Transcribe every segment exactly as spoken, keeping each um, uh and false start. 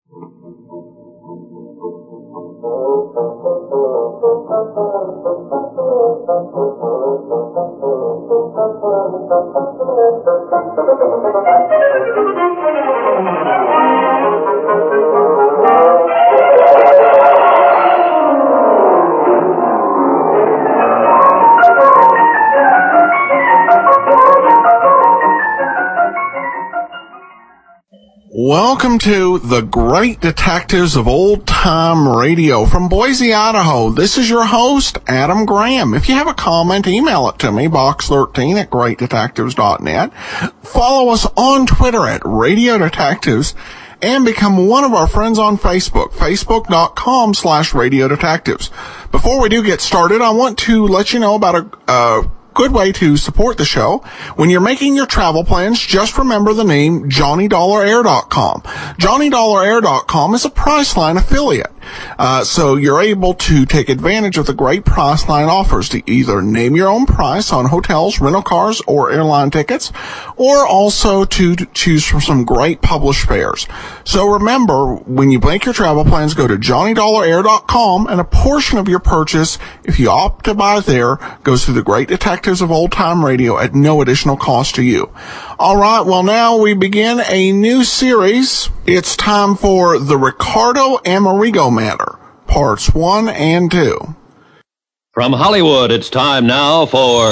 Welcome to The Great Detectives of Old Time Radio from Boise, Idaho. This is your host, Adam Graham. If you have a comment, email it to me, box thirteen at great detectives dot net. Follow us on Twitter at Radio Detectives and become one of our friends on Facebook, facebook.com slash Radio Detectives. Before we do get started, I want to let you know about a, uh, good way to support the show. When you're making your travel plans, just remember the name Johnny Dollar Air dot com. Johnny Dollar Air dot com is a Priceline affiliate. Uh, so you're able to take advantage of the great Priceline offers to either name your own price on hotels, rental cars, or airline tickets, or also to, to choose from some great published fares. So remember, when you make your travel plans, go to Johnny Dollar Air dot com, and a portion of your purchase, if you opt to buy there, goes to the Great Detectives of Old Time Radio at no additional cost to you. All right, well, now we begin a new series. It's time for the Ricardo Amerigo Matter, parts one and two. From Hollywood, it's time now for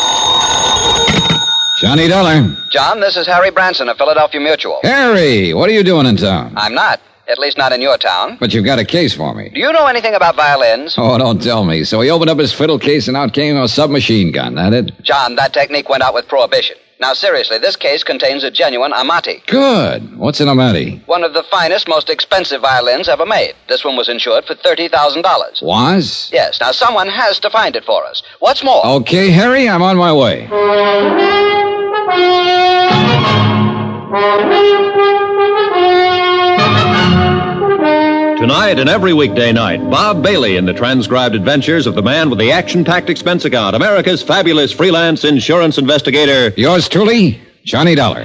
Johnny Dollar. John, this is Harry Branson of Philadelphia Mutual. Harry, what are you doing in town? I'm not. At least not in your town. But you've got a case for me. Do you know anything about violins? Oh, don't tell me. So he opened up his fiddle case and out came a submachine gun, that it? John, that technique went out with Prohibition. Now, seriously, this case contains a genuine Amati. Good. What's an Amati? One of the finest, most expensive violins ever made. This one was insured for thirty thousand dollars. Was? Yes. Now, someone has to find it for us. What's more... Okay, Harry, I'm on my way. Tonight and every weekday night, Bob Bailey in the transcribed adventures of the man with the action-packed expense account, America's fabulous freelance insurance investigator. Yours truly, Johnny Dollar.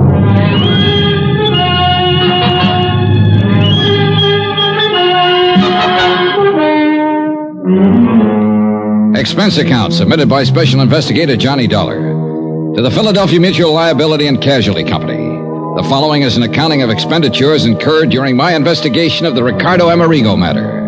Expense account submitted by Special Investigator Johnny Dollar to the Philadelphia Mutual Liability and Casualty Company. The following is an accounting of expenditures incurred during my investigation of the Ricardo Amerigo matter.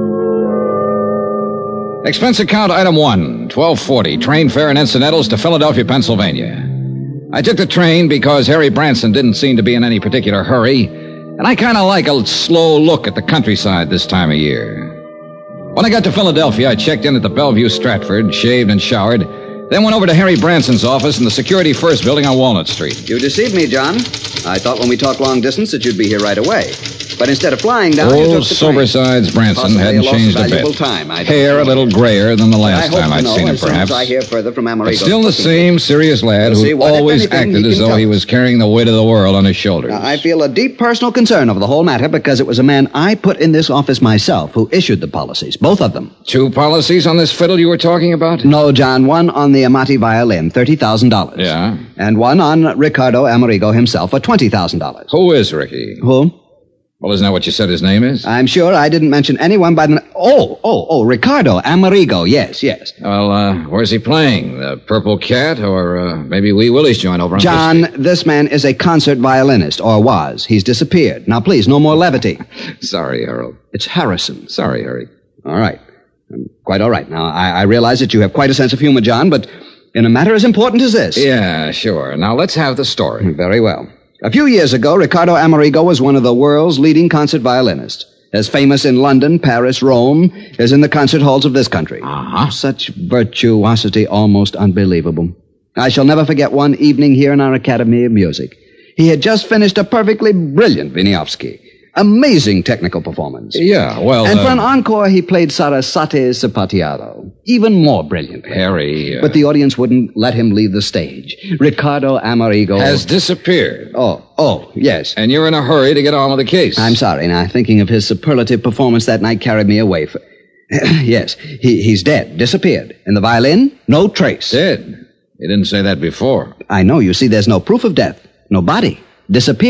Expense account item one, twelve forty, train fare and incidentals to Philadelphia, Pennsylvania. I took the train because Harry Branson didn't seem to be in any particular hurry, and I kind of like a slow look at the countryside this time of year. When I got to Philadelphia, I checked in at the Bellevue Stratford, shaved and showered, then went over to Harry Branson's office in the Security First building on Walnut Street. You deceived me, John. I thought when we talked long distance that you'd be here right away. But instead of flying down, you Old took the Sobersides Branson Possibly hadn't a loss of changed a valuable bit. time. I don't Hair a know. little grayer than the I last hope time to I'd know seen him, as soon perhaps. as I hear further from Amerigo. But still the same serious lad We'll see who what, if always anything, acted he as can though tell he us. was carrying the weight of the world on his shoulders. Now, I feel a deep personal concern over the whole matter because it was a man I put in this office myself who issued the policies, both of them. Two policies on this fiddle you were talking about? No, John, one on the Amati violin, thirty thousand dollars. Yeah? And one on Ricardo Amerigo himself for twenty thousand dollars. Who is Ricky? Who? Well, isn't that what you said his name is? I'm sure I didn't mention anyone by the... Oh, oh, oh, Ricardo Amerigo, yes, yes. Well, uh, where's he playing? The Purple Cat or uh, maybe Wee Willie's joint over on John, Fifth this man is a concert violinist, or was. He's disappeared. Now, please, no more levity. Street? Sorry, Harold. It's Harrison. Sorry, Harry. All right. Um, quite all right. Now, I, I realize that you have quite a sense of humor, John, but in a matter as important as this... Yeah, sure. Now, let's have the story. Very well. A few years ago, Ricardo Amerigo was one of the world's leading concert violinists, as famous in London, Paris, Rome, as in the concert halls of this country. Uh-huh. Such virtuosity, almost unbelievable. I shall never forget one evening here in our Academy of Music. He had just finished a perfectly brilliant Wieniawski. Amazing technical performance. Yeah, well... And uh, for an encore, he played Sarasate Zapatiado. Even more brilliantly. Harry... Uh, But the audience wouldn't let him leave the stage. Ricardo Amerigo... has disappeared. Oh, oh, yes. And you're in a hurry to get on with the case. I'm sorry. Now, thinking of his superlative performance that night carried me away. For... yes, he, he's dead. Disappeared. And the violin? No trace. Dead. You didn't say that before. I know. You see, there's no proof of death. No body. Disappeared.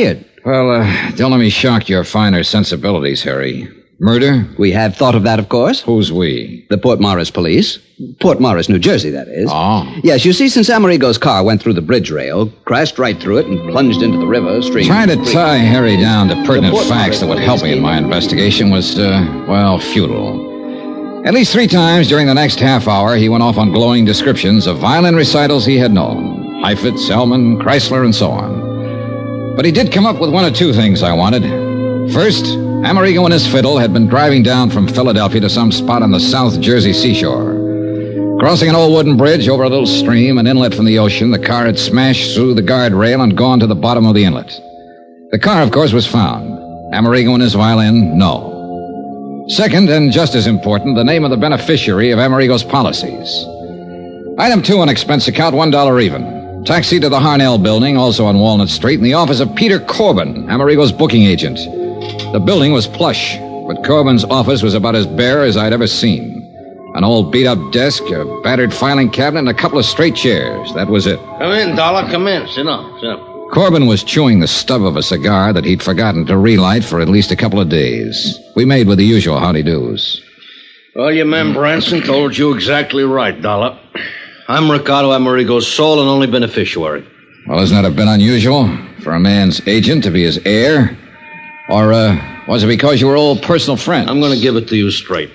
Well, uh, don't let me shock your finer sensibilities, Harry. Murder? We have thought of that, of course. Who's we? The Port Morris police. Port Morris, New Jersey, that is. Oh. Yes, you see, since Amerigo's car went through the bridge rail, crashed right through it, and plunged into the river stream. Trying to tie Harry down to pertinent facts that would help me in my investigation was, uh, well, futile. At least three times during the next half hour, he went off on glowing descriptions of violin recitals he had known. Heifetz, Selman, Chrysler, and so on. But he did come up with one of two things I wanted. First, Amerigo and his fiddle had been driving down from Philadelphia to some spot on the South Jersey seashore. Crossing an old wooden bridge over a little stream, an inlet from the ocean, the car had smashed through the guardrail and gone to the bottom of the inlet. The car, of course, was found. Amerigo and his violin, no. Second, and just as important, the name of the beneficiary of Amerigo's policies. Item two on expense account, one dollar even. Taxi to the Harnell building, also on Walnut Street, in the office of Peter Corbin, Amerigo's booking agent. The building was plush, but Corbin's office was about as bare as I'd ever seen. An old beat-up desk, a battered filing cabinet, and a couple of straight chairs. That was it. Come in, Dollar. Come in. Sit down. Sit down. Corbin was chewing the stub of a cigar that he'd forgotten to relight for at least a couple of days. We made with the usual howdy-do's. Well, your man Branson told you exactly right, Dollar. I'm Ricardo Amerigo's sole and only beneficiary. Well, isn't that a bit unusual for a man's agent to be his heir? Or, uh, was it because you were old personal friends? I'm going to give it to you straight.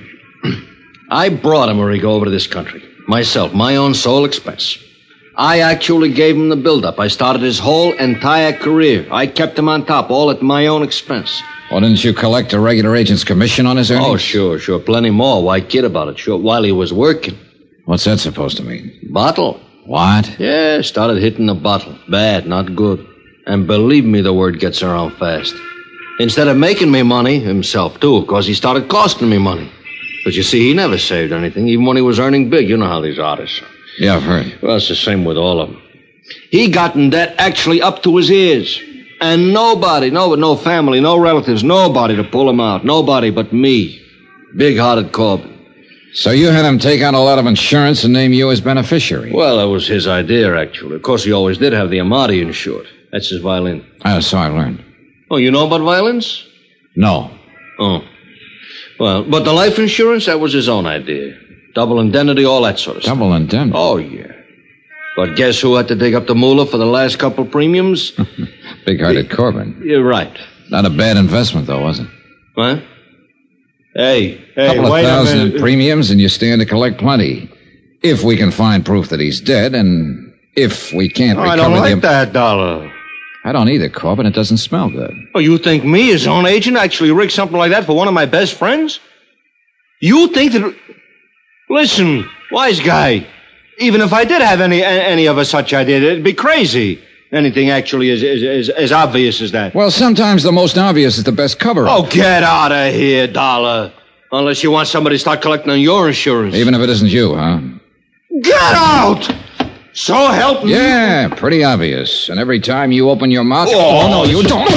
I brought Amerigo over to this country. Myself, my own sole expense. I actually gave him the build-up. I started his whole entire career. I kept him on top, all at my own expense. Well, didn't you collect a regular agent's commission on his earnings? Oh, sure, sure. Plenty more. Why kid about it? Sure, while he was working. What's that supposed to mean? Bottle. What? Yeah, started hitting the bottle. Bad, not good. And believe me, the word gets around fast. Instead of making me money, himself too, of course, he started costing me money. But you see, he never saved anything, even when he was earning big. You know how these artists are. Yeah, I've heard. Well, it's the same with all of them. He got in debt actually up to his ears. And nobody, no, no family, no relatives, nobody to pull him out. Nobody but me. Big-hearted Corbin. So you had him take out a lot of insurance and name you as beneficiary? Well, that was his idea, actually. Of course, he always did have the Amati insured. That's his violin. Oh, so I learned. Oh, you know about violins? No. Oh. Well, but the life insurance, that was his own idea. Double indemnity, all that sort of stuff. Double indemnity? Oh, yeah. But guess who had to dig up the moolah for the last couple premiums? Big-hearted Corbin. You're right. Not a bad investment, though, was it? What? Hey, hey, couple of wait thousand a minute. in premiums, and you stand to collect plenty. If we can find proof that he's dead, and if we can't Oh, recover I don't like the... that, Dollar. I don't either, Corbin. It doesn't smell good. Oh, you think me, his own agent, actually rigged something like that for one of my best friends? You think that... Listen, wise guy. Even if I did have any any of a such idea, it'd be crazy. Anything actually as, as, as, as obvious as that. Well, sometimes the most obvious is the best cover-up. Oh, get out of here, Dollar. Unless you want somebody to start collecting on your insurance. Even if it isn't you, huh? Get out! So help me. Yeah, pretty obvious. And every time you open your mouth... Oh, no, you don't...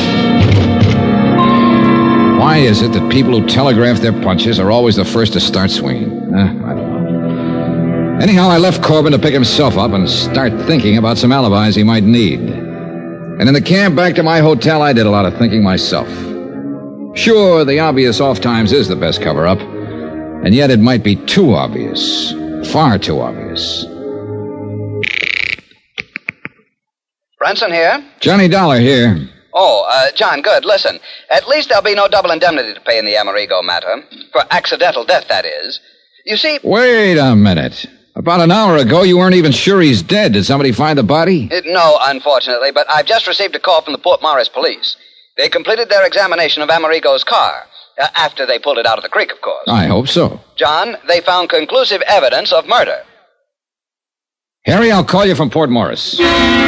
Why is it that people who telegraph their punches are always the first to start swinging? Uh, I don't know. Anyhow, I left Corbin to pick himself up and start thinking about some alibis he might need. And in the cab back to my hotel, I did a lot of thinking myself. Sure, the obvious off times is the best cover-up, and yet it might be too obvious. Far too obvious. Branson here? Johnny Dollar here. Oh, uh, John, good. Listen, at least there'll be no double indemnity to pay in the Amerigo matter. For accidental death, that is. You see... Wait a minute. About an hour ago, you weren't even sure he's dead. Did somebody find the body? It, no, unfortunately, but I've just received a call from the Port Morris police. They completed their examination of Amerigo's car. Uh, after they pulled it out of the creek, of course. I hope so. John, they found conclusive evidence of murder. Harry, I'll call you from Port Morris.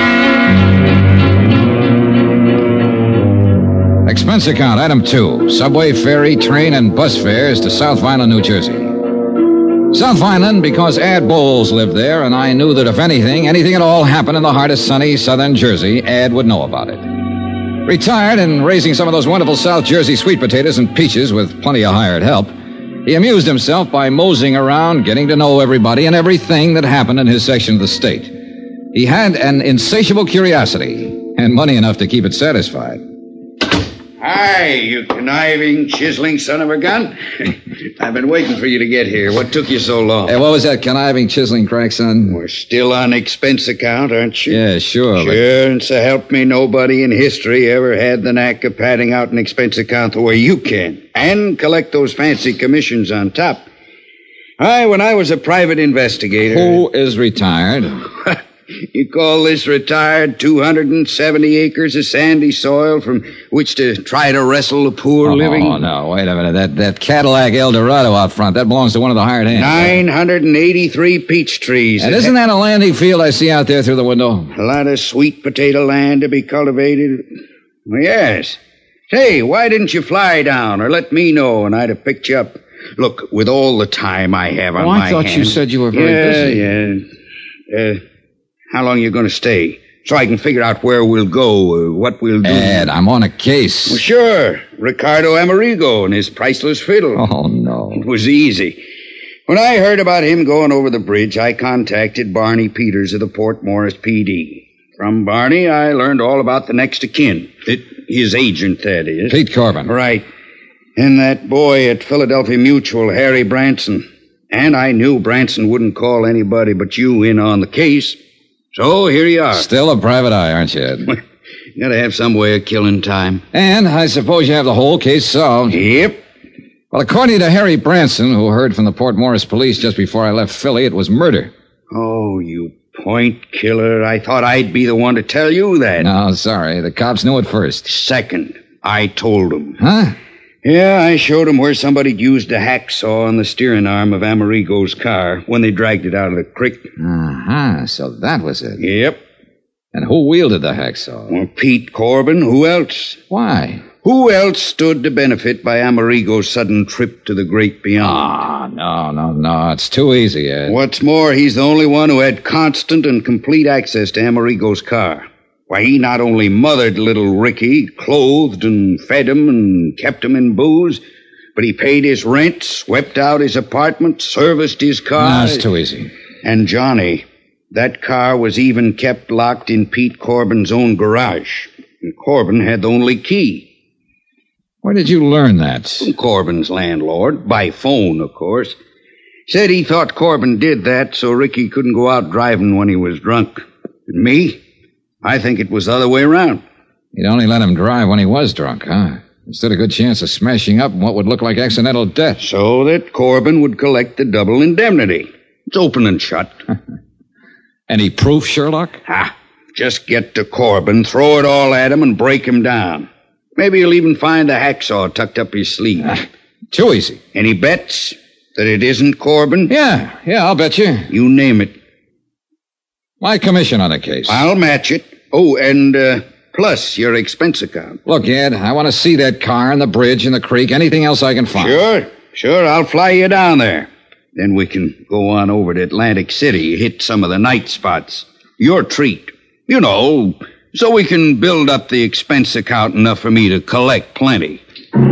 Expense account, item two. Subway, ferry, train, and bus fares to South Vineland, New Jersey. South Vineland because Ad Bowles lived there, and I knew that if anything, anything at all happened in the heart of sunny southern Jersey, Ad would know about it. Retired and raising some of those wonderful South Jersey sweet potatoes and peaches with plenty of hired help, he amused himself by moseying around, getting to know everybody and everything that happened in his section of the state. He had an insatiable curiosity and money enough to keep it satisfied. Hi, you conniving, chiseling son of a gun. I've been waiting for you to get here. What took you so long? Hey, what was that conniving, chiseling crack, son? We're still on expense account, aren't you? Yeah, sure. Sure, and so help me, nobody in history ever had the knack of padding out an expense account the way you can. And collect those fancy commissions on top. I, when I was a private investigator... Who is retired? You call this retired? two hundred seventy acres of sandy soil from which to try to wrestle the poor oh, living? Oh, no, wait a minute. That that Cadillac Eldorado out front, that belongs to one of the hired hands. nine hundred eighty-three peach trees. And isn't that a landing field I see out there through the window? A lot of sweet potato land to be cultivated? Well, yes. Hey, why didn't you fly down or let me know and I'd have picked you up? Look, with all the time I have on oh, my I thought hands... you said you were very yeah, busy. Yeah, yeah. Uh, how long are you going to stay? So I can figure out where we'll go, uh, what we'll do. Ed, I'm on a case. Well, sure. Ricardo Amerigo and his priceless fiddle. Oh, no. It was easy. When I heard about him going over the bridge, I contacted Barney Peters of the Port Morris P D. From Barney, I learned all about the next of kin. It, his agent, that is. Pete Corbin. Right. And that boy at Philadelphia Mutual, Harry Branson. And I knew Branson wouldn't call anybody but you in on the case. So here you are. Still a private eye, aren't you, Ed? You gotta have some way of killing time. And I suppose you have the whole case solved. Yep. Well, according to Harry Branson, who heard from the Port Morris police just before I left Philly, it was murder. Oh, you point killer. I thought I'd be the one to tell you that. No, sorry. The cops knew it first. Second, I told them. Huh? Yeah, I showed them where somebody'd used a hacksaw on the steering arm of Amerigo's car when they dragged it out of the creek. Uh-huh. So that was it. Yep. And who wielded the hacksaw? Well, Pete Corbin. Who else? Why? Who else stood to benefit by Amerigo's sudden trip to the great beyond? Ah, no, no, no. It's too easy, Ed. What's more, he's the only one who had constant and complete access to Amerigo's car. Why, he not only mothered little Ricky, clothed and fed him and kept him in booze, but he paid his rent, swept out his apartment, serviced his car. No, it's too easy. And Johnny, that car was even kept locked in Pete Corbin's own garage. And Corbin had the only key. Where did you learn that? From Corbin's landlord, by phone, of course. Said he thought Corbin did that so Ricky couldn't go out driving when he was drunk. And me? I think it was the other way around. You'd only let him drive when he was drunk, huh? Instead a good chance of smashing up what would look like accidental death. So that Corbin would collect the double indemnity. It's open and shut. Any proof, Sherlock? Ah, just get to Corbin, throw it all at him, and break him down. Maybe he'll even find a hacksaw tucked up his sleeve. Ah, too easy. Any bets that it isn't Corbin? Yeah, yeah, I'll bet you. You name it. My commission on the case. I'll match it. Oh, and uh, plus your expense account. Look, Ed, I want to see that car and the bridge and the creek, anything else I can find. Sure, sure, I'll fly you down there. Then we can go on over to Atlantic City, hit some of the night spots. Your treat. You know, so we can build up the expense account enough for me to collect plenty.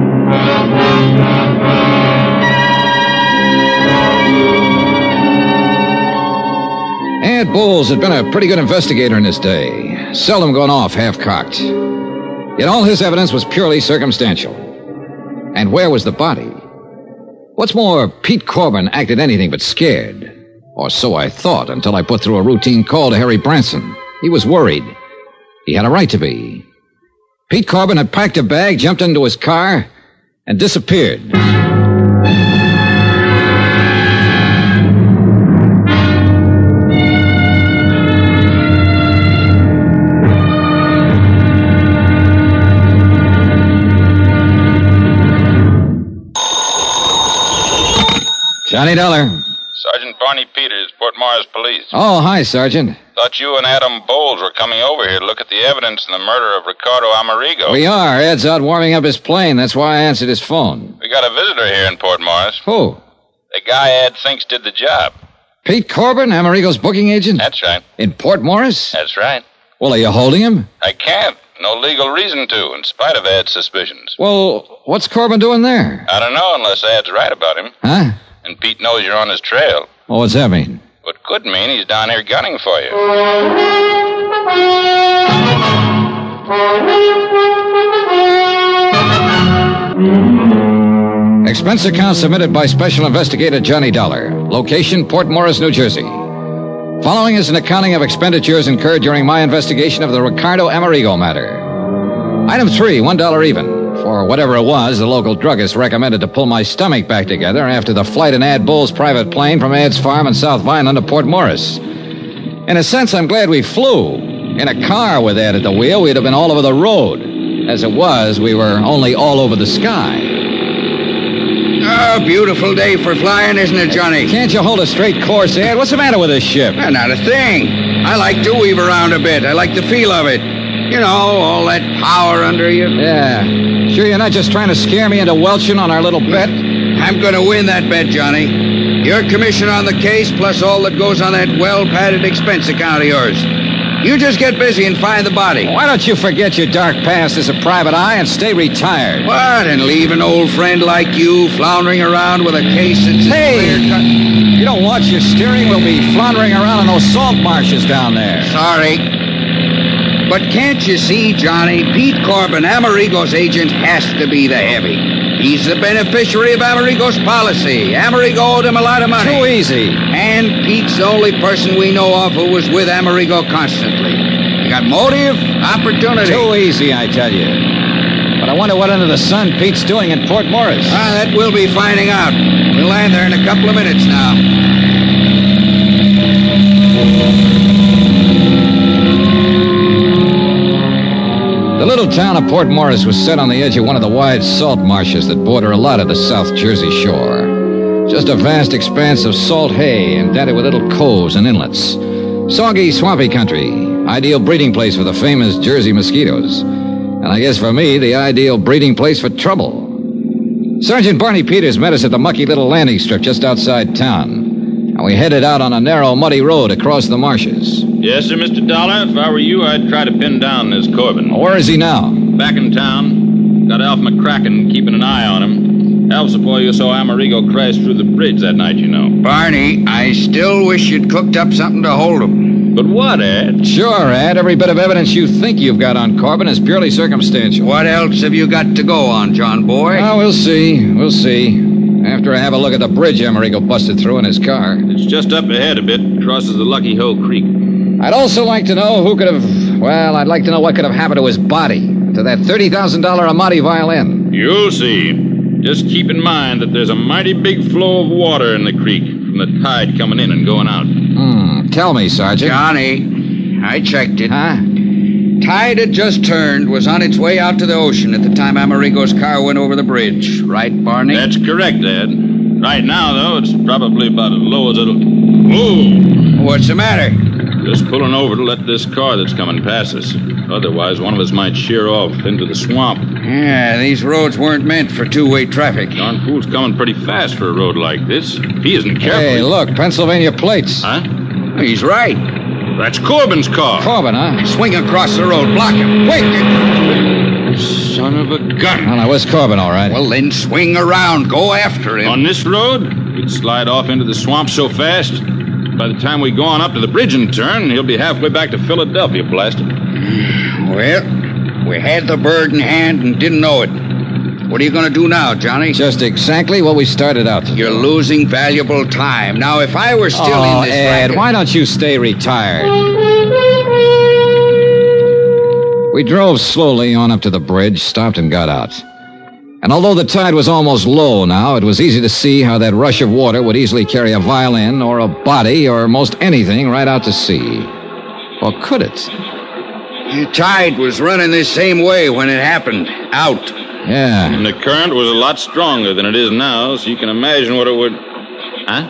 Ed Bowles had been a pretty good investigator in his day, seldom gone off half-cocked. Yet all his evidence was purely circumstantial. And where was the body? What's more, Pete Corbin acted anything but scared. Or so I thought until I put through a routine call to Harry Branson. He was worried. He had a right to be. Pete Corbin had packed a bag, jumped into his car, and disappeared. Johnny Dollar. Sergeant Barney Peters, Port Morris Police. Oh, hi, Sergeant. Thought you and Adam Bowles were coming over here to look at the evidence in the murder of Ricardo Amerigo. We are. Ed's out warming up his plane. That's why I answered his phone. We got a visitor here in Port Morris. Who? The guy Ed thinks did the job. Pete Corbin, Amerigo's booking agent? That's right. In Port Morris? That's right. Well, are you holding him? I can't. No legal reason to, in spite of Ed's suspicions. Well, what's Corbin doing there? I don't know unless Ed's right about him. Huh? And Pete knows you're on his trail. Well, what's that mean? What could mean he's down here gunning for you. Expense account submitted by Special Investigator Johnny Dollar. Location, Port Morris, New Jersey. Following is an accounting of expenditures incurred during my investigation of the Ricardo Amerigo matter. Item three, one dollar even. For whatever it was, the local druggist recommended to pull my stomach back together after the flight in Ad Bull's private plane from Ad's farm in South Vineland to Port Morris. In a sense, I'm glad we flew. In a car with Ed at the wheel, we'd have been all over the road. As it was, we were only all over the sky. Oh, beautiful day for flying, isn't it, Johnny? Can't you hold a straight course, Ed? What's the matter with this ship? Uh, not a thing. I like to weave around a bit. I like the feel of it. You know, all that power under you. Yeah. Sure you're not just trying to scare me into welching on our little bet? I'm going to win that bet, Johnny. Your commission on the case, plus all that goes on that well-padded expense account of yours. You just get busy and find the body. Why don't you forget your dark past as a private eye and stay retired? What, and leave an old friend like you floundering around with a case that's... Hey! You don't watch your steering, we'll be floundering around in those salt marshes down there. Sorry. But can't you see, Johnny, Pete Corbin, Amerigo's agent, has to be the heavy. He's the beneficiary of Amerigo's policy. Amerigo owed him a lot of money. Too easy. And Pete's the only person we know of who was with Amerigo constantly. You got motive, opportunity. Too easy, I tell you. But I wonder what under the sun Pete's doing in Port Morris. Ah, that we'll be finding out. We'll land there in a couple of minutes now. The little town of Port Morris was set on the edge of one of the wide salt marshes that border a lot of the South Jersey shore. Just a vast expanse of salt hay indented with little coves and inlets. Soggy, swampy country. Ideal breeding place for the famous Jersey mosquitoes. And I guess for me, the ideal breeding place for trouble. Sergeant Barney Peters met us at the mucky little landing strip just outside town. And we headed out on a narrow, muddy road across the marshes. Yes, sir, Mister Dollar. If I were you, I'd try to pin down this Corbin. Where is he now? Back in town. Got Alf McCracken keeping an eye on him. Alf's the boy you saw Amerigo crash through the bridge that night, you know. Barney, I still wish you'd cooked up something to hold him. But what, Ed? Sure, Ed. Every bit of evidence you think you've got on Corbin is purely circumstantial. What else have you got to go on, John boy? Oh, we'll see. We'll see. After I have a look at the bridge Amerigo busted through in his car. It's just up ahead a bit. Crosses the Lucky Hoe Creek. I'd also like to know who could have... Well, I'd like to know what could have happened to his body. To that thirty thousand dollars Amati violin. You'll see. Just keep in mind that there's a mighty big flow of water in the creek from the tide coming in and going out. Hmm. Tell me, Sergeant. Johnny, I checked it. Huh? Tide had just turned, was on its way out to the ocean at the time Amerigo's car went over the bridge. Right, Barney? That's correct, Ed. Right now, though, it's probably about as low as it'll... Whoa! What's the matter? Just pulling over to let this car that's coming past us. Otherwise, one of us might sheer off into the swamp. Yeah, these roads weren't meant for two-way traffic. Darn fool's coming pretty fast for a road like this. If he isn't careful... Hey, look, Pennsylvania plates. Huh? He's right. That's Corbin's car. Corbin, huh? Swing across the road. Block him. Quick! Son of a gun. Well, now, where's Corbin, all right? Well, then swing around. Go after him. On this road, he'd slide off into the swamp so fast, by the time we go on up to the bridge and turn, he'll be halfway back to Philadelphia, blast him. Well, we had the bird in hand and didn't know it. What are you going to do now, Johnny? Just exactly what we started out to do. You're losing valuable time. Now, if I were still oh, in this Ed, racket... why don't you stay retired? We drove slowly on up to the bridge, stopped and got out. And although the tide was almost low now, it was easy to see how that rush of water would easily carry a violin or a body or most anything right out to sea. Or could it? The tide was running this same way when it happened. Out. Yeah. And the current was a lot stronger than it is now, so you can imagine what it would... Huh?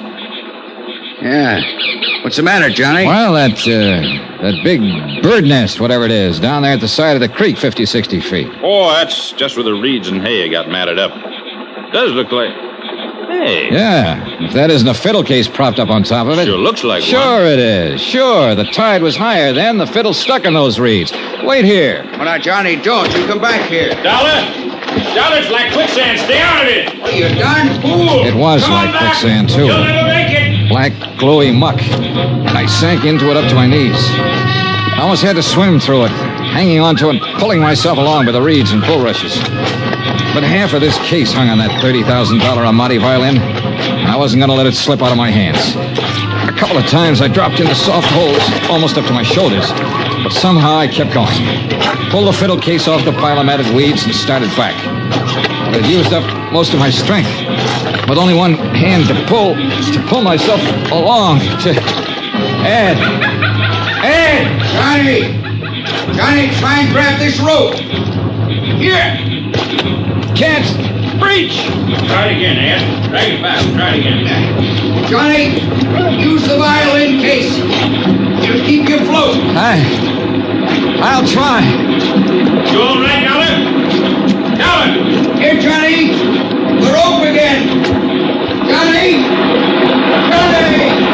Yeah. What's the matter, Johnny? Well, that, uh, that big bird nest, whatever it is, down there at the side of the creek, fifty, sixty feet. Oh, that's just where the reeds and hay got matted up. Does look like... Hey. Yeah. If that isn't a fiddle case propped up on top of it. Sure looks like sure one. Sure it is. Sure. The tide was higher then. The fiddle stuck in those reeds. Wait here. Well, now, Johnny, don't. You come back here. Dollar! Dollar's like quicksand. Stay out of it. Oh, you darn fool. It was Come like quicksand, too. You'll never make it. Black, glowy muck. And I sank into it up to my knees. I almost had to swim through it, hanging onto it, pulling myself along by the reeds and bulrushes. but half of this case hung on that thirty thousand dollars Amati violin, and I wasn't going to let it slip out of my hands. A couple of times I dropped into soft holes, almost up to my shoulders, but somehow I kept going. Pulled the fiddle case off the pile of matted weeds and started back. But it used up most of my strength. With only one hand to pull, to pull myself along, to... Ed! Ed! Johnny! Johnny, try and grab this rope. Here! Can't reach! Try it again, Ed. Drag it back. Try it again. Johnny, use the violin case. It'll keep you afloat. I... I'll try. You all right, Dollar? Dollar! Here, Johnny. The rope again. Johnny! Johnny!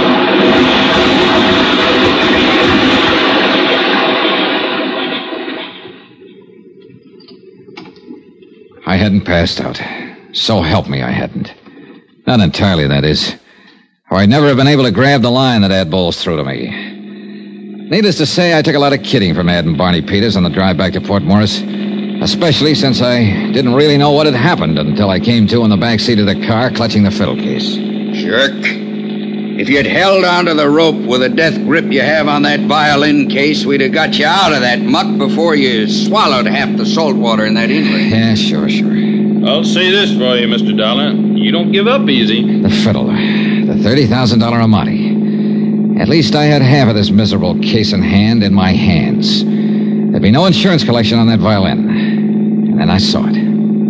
I hadn't passed out. So help me, I hadn't. Not entirely, that is. Or I'd never have been able to grab the line that Ad Bowles threw to me. Needless to say, I took a lot of kidding from Ad and Barney Peters on the drive back to Port Morris, especially since I didn't really know what had happened until I came to in the back seat of the car, clutching the fiddle case. Jerk. If you'd held onto the rope with the death grip you have on that violin case, we'd have got you out of that muck before you swallowed half the salt water in that inlet. Yeah, sure, sure. I'll say this for you, Mister Dollar. You don't give up easy. The fiddle. The thirty thousand dollars Amati. At least I had half of this miserable case in hand in my hands. There'd be no insurance collection on that violin. And then I saw it.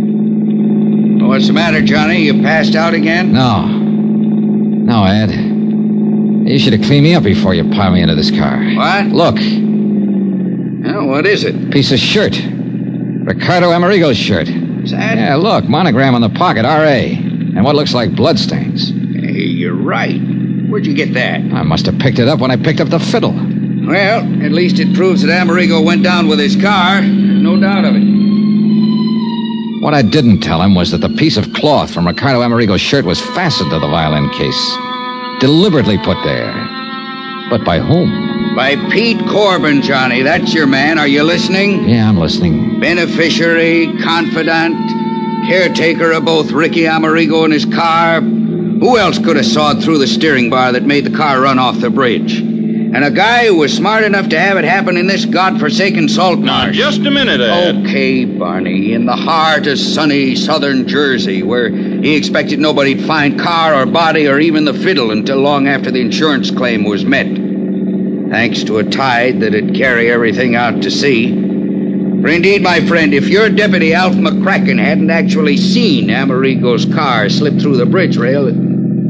Well, what's the matter, Johnny? You passed out again? No. No, Ed. You should have cleaned me up before you piled me into this car. What? Look. Oh, what is it? Piece of shirt. Ricardo Amerigo's shirt. Is that? Yeah, look. Monogram on the pocket, R A. And what looks like bloodstains. Hey, you're right. Where'd you get that? I must have picked it up when I picked up the fiddle. Well, at least it proves that Amerigo went down with his car. No doubt of it. What I didn't tell him was that the piece of cloth from Ricardo Amerigo's shirt was fastened to the violin case. Deliberately put there. But by whom? By Pete Corbin, Johnny. That's your man. Are you listening? Yeah, I'm listening. Beneficiary, confidant, caretaker of both Ricky Amerigo and his car. Who else could have sawed through the steering bar that made the car run off the bridge? And a guy who was smart enough to have it happen in this godforsaken salt Now, marsh. just a minute, Ed. Okay, Barney, in the heart of sunny southern Jersey, where he expected nobody'd find car or body or even the fiddle until long after the insurance claim was met. Thanks to a tide that'd carry everything out to sea. For indeed, my friend, if your deputy, Alf McCracken, hadn't actually seen Amerigo's car slip through the bridge rail... It...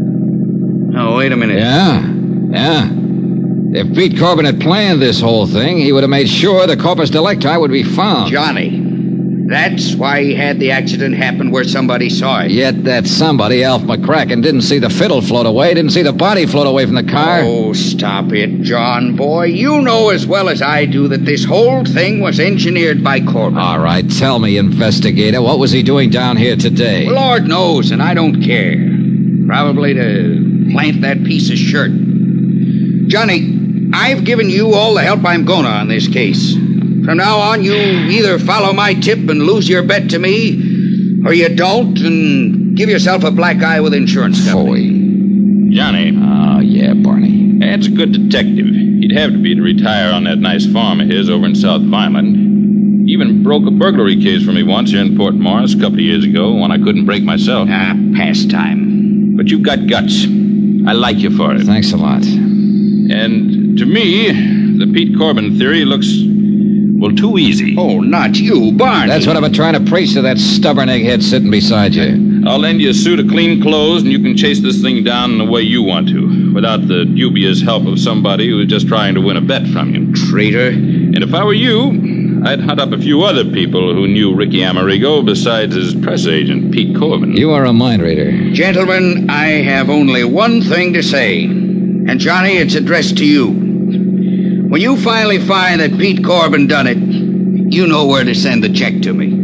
Oh, wait a minute. Yeah, yeah. If Pete Corbin had planned this whole thing, he would have made sure the corpus delicti would be found. Johnny, that's why he had the accident happen where somebody saw it. Yet that somebody, Alf McCracken, didn't see the fiddle float away, didn't see the body float away from the car. Oh, stop it, John, boy. You know as well as I do that this whole thing was engineered by Corbin. All right, tell me, investigator, what was he doing down here today? Lord knows, and I don't care. Probably to plant that piece of shirt. Johnny, I've given you all the help I'm gonna on this case. From now on, you either follow my tip and lose your bet to me, or you don't and give yourself a black eye with insurance company. Foy. Johnny. Oh, yeah, Barney. Ed's a good detective. He'd have to be to retire on that nice farm of his over in South Vineland. He even broke a burglary case for me once here in Port Morris a couple of years ago when I couldn't break myself. Ah, pastime. But you've got guts. I like you for it. Thanks a lot. And to me, the Pete Corbin theory looks, well, too easy. Oh, not you, Barney. That's what I've been trying to preach to that stubborn egghead sitting beside you. I'll lend you a suit of clean clothes, and you can chase this thing down in the way you want to, without the dubious help of somebody who's just trying to win a bet from you. Traitor. And if I were you, I'd hunt up a few other people who knew Ricky Amerigo besides his press agent, Pete Corbin. You are a mind reader. Gentlemen, I have only one thing to say. And, Johnny, it's addressed to you. When you finally find that Pete Corbin done it, you know where to send the check to me.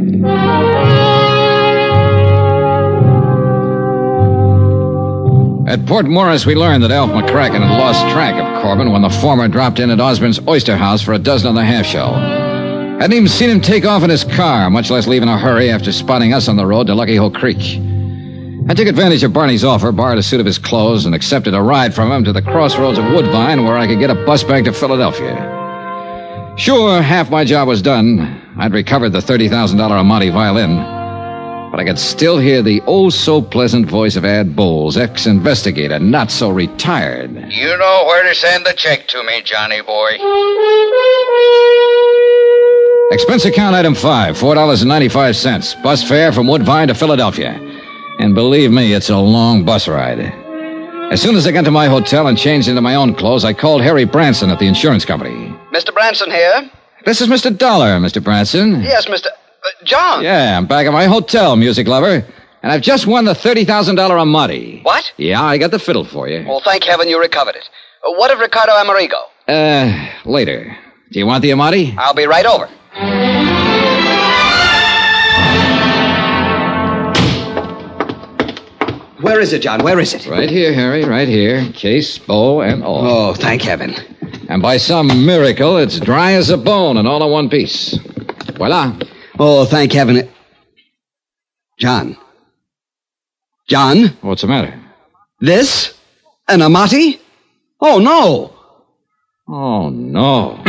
At Port Morris, we learned that Alf McCracken had lost track of Corbin when the former dropped in at Osborne's Oyster House for a dozen of the half-shell. Hadn't even seen him take off in his car, much less leave in a hurry after spotting us on the road to Lucky Hole Creek. I took advantage of Barney's offer, borrowed a suit of his clothes, and accepted a ride from him to the crossroads of Woodbine where I could get a bus back to Philadelphia. Sure, half my job was done. I'd recovered the thirty thousand dollars Amati violin, but I could still hear the oh-so-pleasant voice of Ad Bowles, ex-investigator, not so retired. You know where to send the check to me, Johnny boy. Expense account item five, four dollars and ninety-five cents. Bus fare from Woodbine to Philadelphia. And believe me, it's a long bus ride. As soon as I got to my hotel and changed into my own clothes, I called Harry Branson at the insurance company. Mister Branson here? This is Mister Dollar, Mister Branson. Yes, Mister Uh, John. Yeah, I'm back at my hotel, music lover. And I've just won the thirty thousand dollars Amati. What? Yeah, I got the fiddle for you. Well, thank heaven you recovered it. Uh, what of Ricardo Amerigo? Uh, later. Do you want the Amati? I'll be right over. Where is it, John? Where is it? Right here, Harry, right here. Case, bow, and all. Oh, thank heaven. And by some miracle, it's dry as a bone and all in one piece. Voila. Oh, thank heaven. It... John. John? What's the matter? This? An Amati? Oh, no. Oh, no.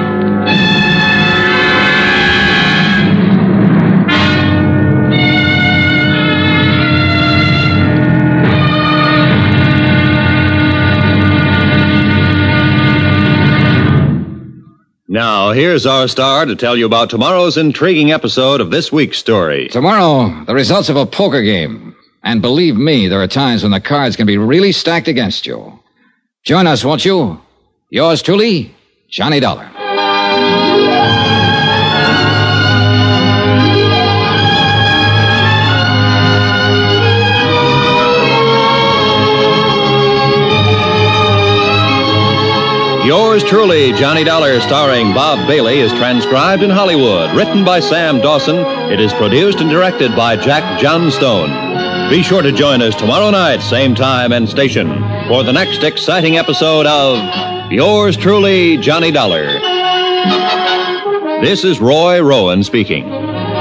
Now, here's our star to tell you about tomorrow's intriguing episode of this week's story. Tomorrow, the results of a poker game. And believe me, there are times when the cards can be really stacked against you. Join us, won't you? Yours truly, Johnny Dollar. Yours truly, Johnny Dollar, starring Bob Bailey, is transcribed in Hollywood. Written by Sam Dawson, it is produced and directed by Jack Johnstone. Be sure to join us tomorrow night, same time and station, for the next exciting episode of Yours truly, Johnny Dollar. This is Roy Rowan speaking.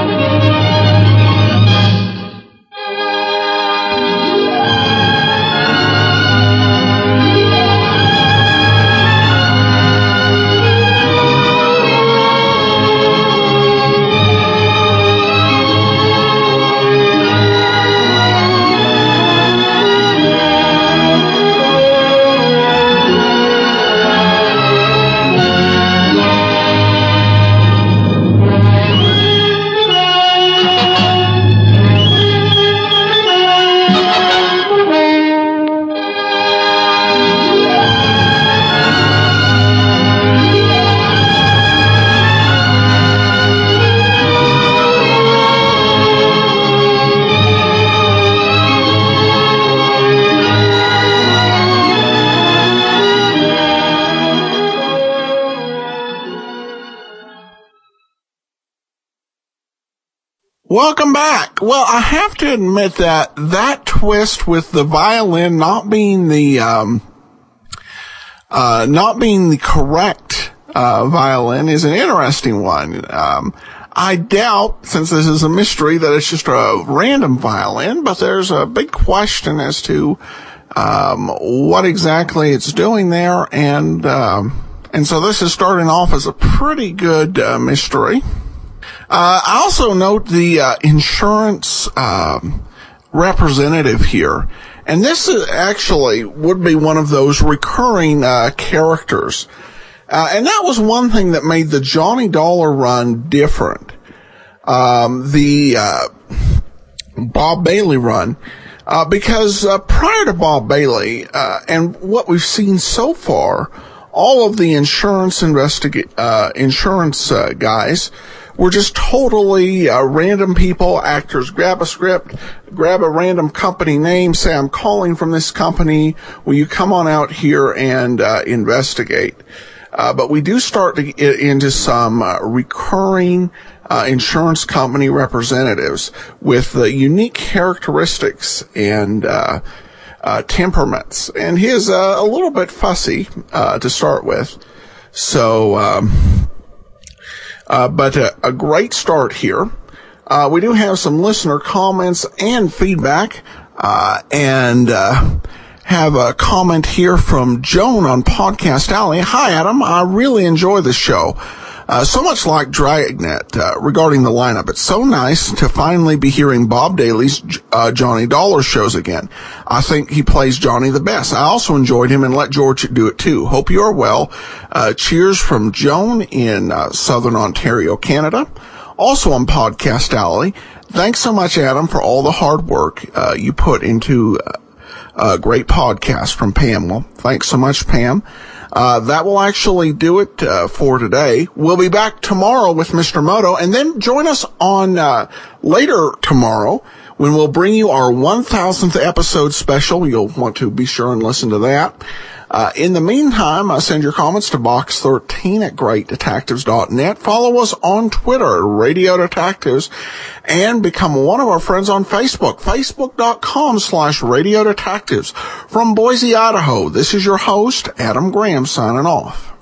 Welcome back. Well, I have to admit that that twist with the violin not being the, um, uh, not being the correct, uh, violin is an interesting one. Um, I doubt, since this is a mystery, that it's just a random violin, but there's a big question as to, um, what exactly it's doing there, and, um, and so this is starting off as a pretty good, uh, mystery. Uh, I also note the uh, insurance um, representative here, and this is actually would be one of those recurring uh, characters, uh, and that was one thing that made the Johnny Dollar run different. Um, the uh, Bob Bailey run, uh, because uh, prior to Bob Bailey uh, and what we've seen so far, all of the insurance investiga- uh, insurance uh, guys were just totally uh, random people. Actors grab a script, grab a random company name, say, I'm calling from this company. Will you come on out here and uh, investigate? Uh, but we do start to get into some uh, recurring uh, insurance company representatives with uh, unique characteristics and uh, uh, temperaments. And he is uh, a little bit fussy uh, to start with. So... Um, Uh, but uh, a great start here. Uh, we do have some listener comments and feedback, uh, and, uh, have a comment here from Joan on Podcast Alley. Hi, Adam. I really enjoy the show. Uh, so much like Dragnet, uh, regarding the lineup. It's so nice to finally be hearing Bob Daly's, uh, Johnny Dollar shows again. I think he plays Johnny the best. I also enjoyed him and let George do it too. Hope you are well. Uh, cheers from Joan in, uh, Southern Ontario, Canada. Also on Podcast Alley. Thanks so much, Adam, for all the hard work, uh, you put into, uh, a great podcast from Pam. Well, thanks so much, Pam. Uh, that will actually do it, uh, for today. We'll be back tomorrow with Mister Moto, and then join us on, uh, later tomorrow when we'll bring you our one thousandth episode special. You'll want to be sure and listen to that. Uh, in the meantime, uh, send your comments to box thirteen at great detectives dot net. Follow us on Twitter at Radio Detectives and become one of our friends on Facebook, facebook.com slash Radio Detectives. From Boise, Idaho, this is your host, Adam Graham, signing off.